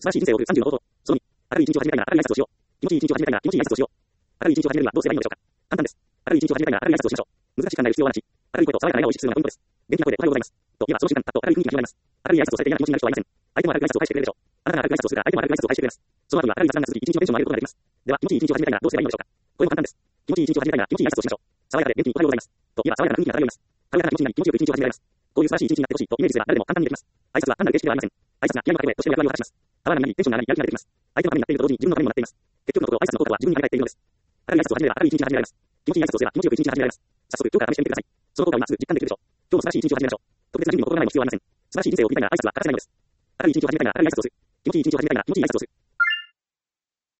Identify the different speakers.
Speaker 1: 素晴らしい人生を送る30の方法。その2、明るい一日を始めたいが明るい挨拶をしよう。気持ちいい一日を始めたいが気持ちいい挨拶をしよう。明るい一日を始めるにはどうすればいいのでしょうか。簡単です。明るい一日を始めたいが明るい挨拶をしましょう。難しく考える必要はなし。明るい声と爽やかな笑顔を意識するのがポイントです。元気な声でおはようございます。と言えばその瞬間、パッと明るい雰囲気が広がります。明るい挨拶をされて嫌な気持ちになる人はいません。相手も明るい挨拶を返してくれるでしょう。あなたが明るい挨拶をするから相手も明るい挨拶を返してくれます。その後には明るい雑談が続き、一日のテンションを上げることができます。では、気持ちいい一日を始めたいがどうすればいいのでしょうか。これも簡単です。気持ちいい一日を始めたいが気持ちいい挨拶をしましょう。爽やかで元気におはようございます。と言えば爽やかな雰囲気が漂います。軽やかな気持ちになり気持ちよく一日を始められます。こういう素晴らしい一日になってほしいとイメージすれば誰でも簡単にできます。挨拶は単なる形式ではありません。挨拶が気合の掛け声としての役割を果たします。俵になり、テンションが上がり、やる気が出てきます。相手のためになっていると同時に自分のためにもなっています。結局のところ、挨拶の効果は自分に返っているのです。明るい挨拶を始めれば明るい一日を始められます。気持ちいい挨拶をすれば気持ちよく一日を始められます。早速、今日から試してみてください。その効果を今すぐ実感できるでしょう。今日も素晴らしい一日を始めましょう。特別な準備も心がないも必要はありません。素晴らしい人生を送りたいが挨拶は欠かせないのです。明るい一日を始めたいが明るい挨拶をする。気持ちいい一日を始めたいが気持ちいい挨拶をする。